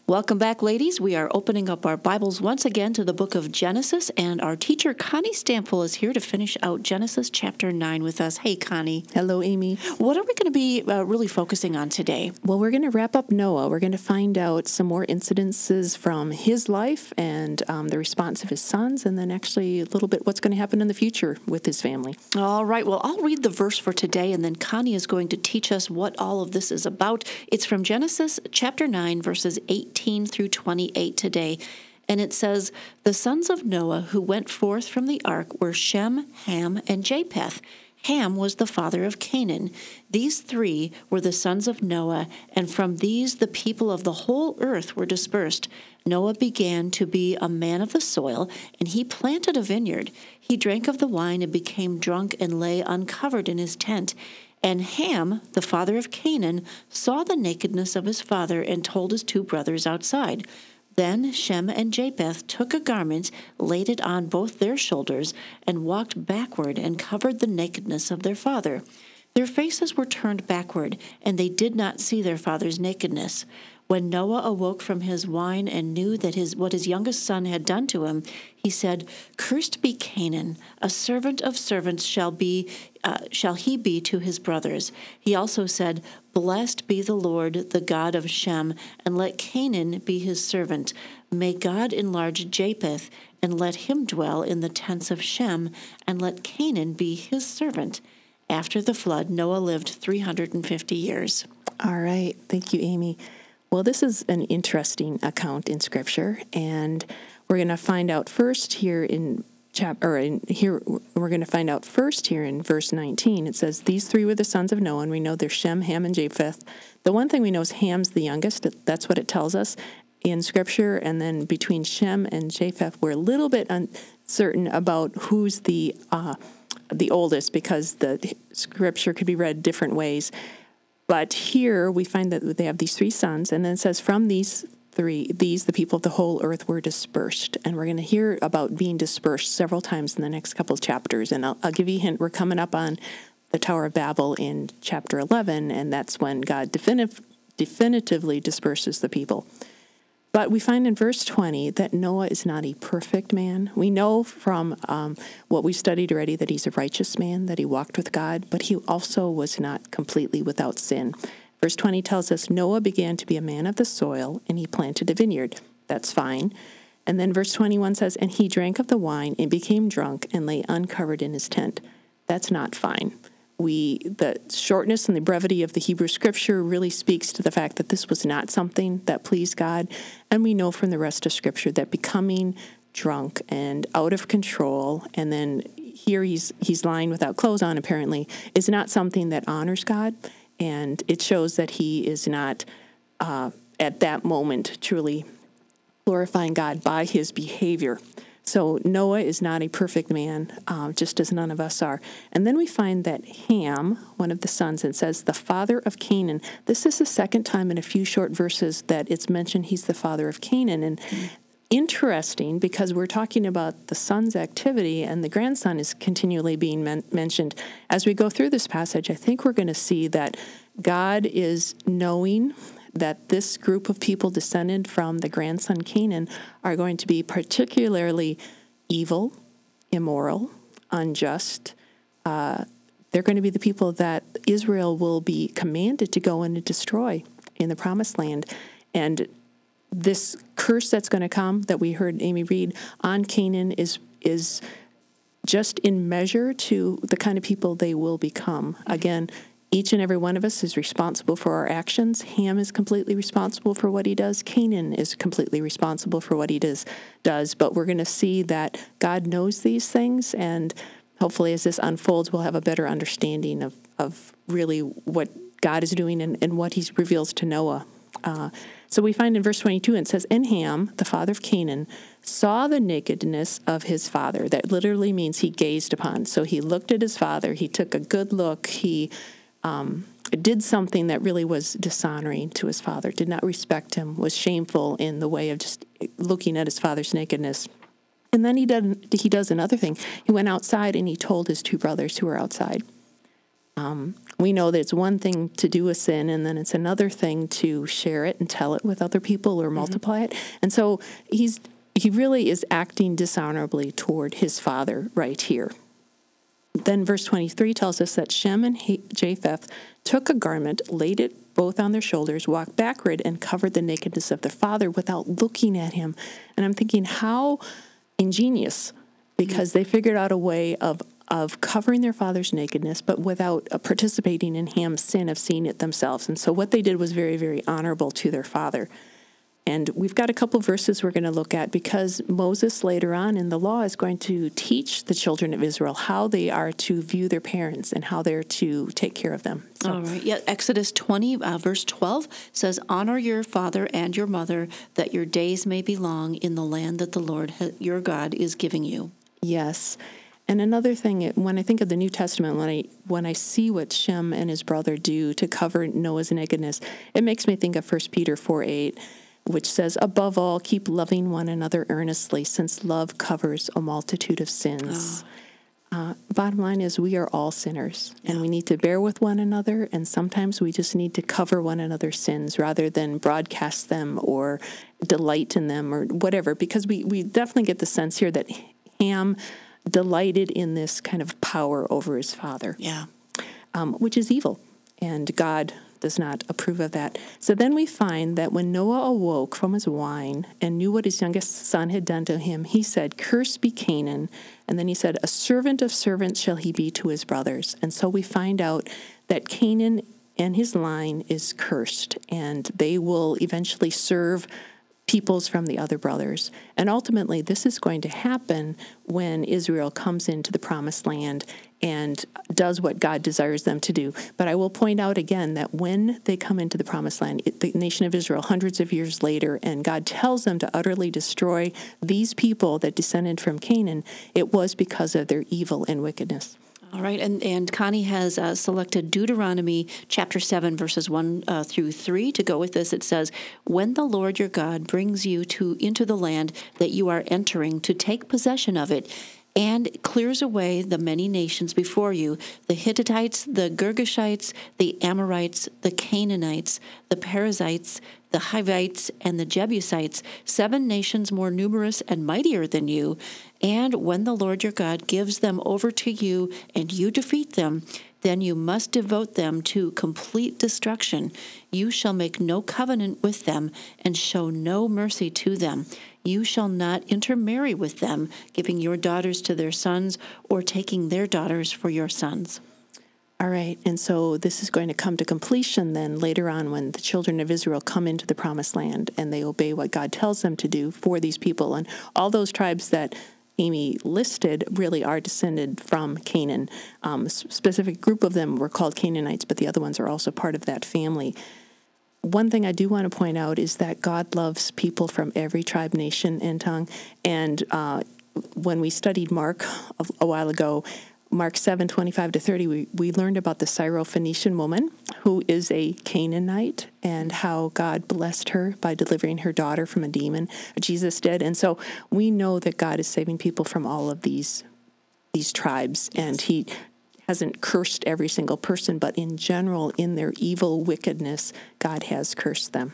Welcome back, ladies. We are opening up our Bibles once again to the book of Genesis, and our teacher, Connie Stample, is here to finish out Genesis chapter 9 with us. Hey, Connie. Hello, Amy. What are we going to be really focusing on today? Well, we're going to wrap up Noah. We're going to find out some more incidences from his life and the response of his sons, and then actually a little bit what's going to happen in the future with his family. All right. Well, I'll read the verse for today, and then Connie is going to teach us what all of this is about. It's from Genesis chapter 9, verses 18 through 28 today. And it says, "The sons of Noah who went forth from the ark were Shem, Ham, and Japheth. Ham was the father of Canaan. These three were the sons of Noah, and from these the people of the whole earth were dispersed. Noah began to be a man of the soil, and he planted a vineyard. He drank of the wine and became drunk and lay uncovered in his tent. And Ham, the father of Canaan, saw the nakedness of his father and told his two brothers outside. Then Shem and Japheth took a garment, laid it on both their shoulders, and walked backward and covered the nakedness of their father. Their faces were turned backward, and they did not see their father's nakedness. When Noah awoke from his wine and knew that what his youngest son had done to him, he said, 'Cursed be Canaan, a servant of servants shall he be to his brothers.' He also said, 'Blessed be the Lord, the God of Shem, and let Canaan be his servant. May God enlarge Japheth, and let him dwell in the tents of Shem, and let Canaan be his servant.' After the flood, Noah lived 350 years. All right. Thank you, Amy. Well, this is an interesting account in Scripture, and we're going to find out first here in verse 19. It says, "These three were the sons of Noah," and we know they're Shem, Ham, and Japheth. The one thing we know is Ham's the youngest. That's what it tells us in Scripture. And then between Shem and Japheth, we're a little bit uncertain about who's the oldest, because the Scripture could be read different ways. But here we find that they have these three sons, and then it says, "From these, the people of the whole earth were dispersed." And we're going to hear about being dispersed several times in the next couple of chapters. And I'll give you a hint. We're coming up on the Tower of Babel in chapter 11, and that's when God definitively disperses the people. But we find in verse 20 that Noah is not a perfect man. We know from what we studied already that he's a righteous man, that he walked with God, but he also was not completely without sin. Verse 20 tells us Noah began to be a man of the soil, and he planted a vineyard. That's fine. And then verse 21 says, "And he drank of the wine and became drunk and lay uncovered in his tent." That's not fine. The shortness and the brevity of the Hebrew Scripture really speaks to the fact that this was not something that pleased God. And we know from the rest of Scripture that becoming drunk and out of control, and then here he's lying without clothes on apparently, is not something that honors God. And it shows that he is not at that moment truly glorifying God by his behavior. So Noah is not a perfect man, just as none of us are. And then we find that Ham, one of the sons, it says the father of Canaan. This is the second time in a few short verses that it's mentioned he's the father of Canaan. And interesting, because we're talking about the son's activity, and the grandson is continually being mentioned. As we go through this passage, I think we're going to see that God is knowing that this group of people descended from the grandson Canaan are going to be particularly evil, immoral, unjust. They're going to be the people that Israel will be commanded to go in and destroy in the promised land. And this curse that's going to come, that we heard Amy read, on Canaan is just in measure to the kind of people they will become. Again, each and every one of us is responsible for our actions. Ham is completely responsible for what he does. Canaan is completely responsible for what he does. But we're going to see that God knows these things, and hopefully as this unfolds, we'll have a better understanding of really what God is doing and what he reveals to Noah. So we find in verse 22, it says, "And Ham, the father of Canaan, saw the nakedness of his father." That literally means he gazed upon. So he looked at his father. He took a good look. He did something that really was dishonoring to his father, did not respect him, was shameful in the way of just looking at his father's nakedness. And then he does another thing. He went outside and he told his two brothers who were outside. we know that it's one thing to do a sin, and then it's another thing to share it and tell it with other people or multiply it. And so he really is acting dishonorably toward his father right here. Then verse 23 tells us that Shem and Japheth took a garment, laid it both on their shoulders, walked backward, and covered the nakedness of their father without looking at him. And I'm thinking, how ingenious, because they figured out a way of covering their father's nakedness, but without participating in Ham's sin of seeing it themselves. And so what they did was very, very honorable to their father. And we've got a couple verses we're going to look at, because Moses later on in the law is going to teach the children of Israel how they are to view their parents and how they're to take care of them. All right. Yeah, Exodus 20, verse 12 says, "Honor your father and your mother, that your days may be long in the land that the Lord your God is giving you." Yes. And another thing, when I think of the New Testament, when I see what Shem and his brother do to cover Noah's nakedness, it makes me think of 1 Peter 4:8, which says, "Above all, keep loving one another earnestly, since love covers a multitude of sins." Bottom line is, we are all sinners, and we need to bear with one another, and sometimes we just need to cover one another's sins rather than broadcast them or delight in them or whatever, because we definitely get the sense here that Ham delighted in this kind of power over his father, which is evil, and God does not approve of that. So then we find that when Noah awoke from his wine and knew what his youngest son had done to him, he said, "Cursed be Canaan." And then he said, "A servant of servants shall he be to his brothers." And so we find out that Canaan and his line is cursed, and they will eventually serve peoples from the other brothers. And ultimately, this is going to happen when Israel comes into the promised land and does what God desires them to do. But I will point out again that when they come into the promised land, the nation of Israel, hundreds of years later, and God tells them to utterly destroy these people that descended from Canaan, it was because of their evil and wickedness. All right, and Connie has selected Deuteronomy chapter 7, verses 1 through 3 to go with this. It says, "When the Lord your God brings you into the land that you are entering to take possession of it, and clears away the many nations before you, the Hittites, the Girgashites, the Amorites, the Canaanites, the Perizzites, the Hivites, and the Jebusites, 7 nations more numerous and mightier than you. And when the Lord your God gives them over to you and you defeat them, then you must devote them to complete destruction. You shall make no covenant with them and show no mercy to them. You shall not intermarry with them, giving your daughters to their sons or taking their daughters for your sons." All right, and so this is going to come to completion then later on when the children of Israel come into the promised land and they obey what God tells them to do for these people. And all those tribes that Amy listed really are descended from Canaan. A specific group of them were called Canaanites, but the other ones are also part of that family. One thing I do want to point out is that God loves people from every tribe, nation, and tongue. And when we studied Mark a while ago, Mark 7:25-30, we learned about the Syrophoenician woman who is a Canaanite and how God blessed her by delivering her daughter from a demon. Jesus did. And so we know that God is saving people from all of these tribes, and he hasn't cursed every single person, but in general, in their evil wickedness, God has cursed them.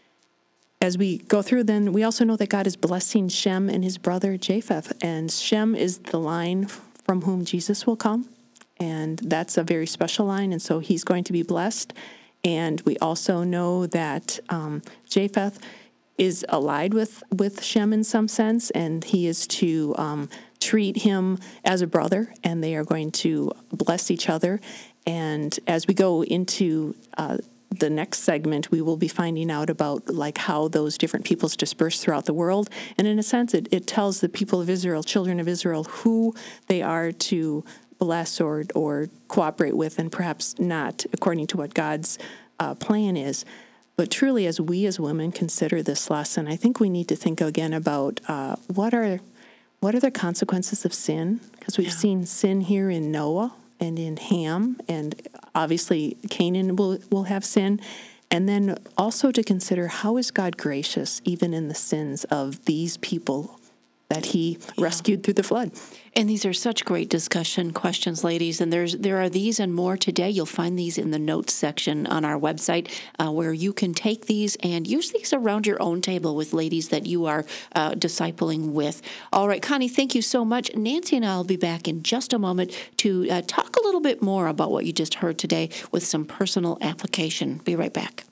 As we go through, then, we also know that God is blessing Shem and his brother Japheth, and Shem is the line from whom Jesus will come, and that's a very special line, and so he's going to be blessed. And we also know that Japheth is allied with Shem in some sense, and he is to treat him as a brother, and they are going to bless each other. And as we go into the next segment, we will be finding out about like how those different peoples disperse throughout the world. And in a sense, it tells the people of Israel, children of Israel, who they are to bless or cooperate with, and perhaps not according to what God's plan is. But truly, as we as women consider this lesson, I think we need to think again about what are the consequences of sin? Because we've seen sin here in Noah and in Ham, and obviously Canaan will have sin. And then also to consider, how is God gracious even in the sins of these people that he rescued through the flood. And these are such great discussion questions, ladies. And there are these and more today. You'll find these in the notes section on our website, where you can take these and use these around your own table with ladies that you are discipling with. All right, Connie, thank you so much. Nancy and I will be back in just a moment to talk a little bit more about what you just heard today with some personal application. Be right back.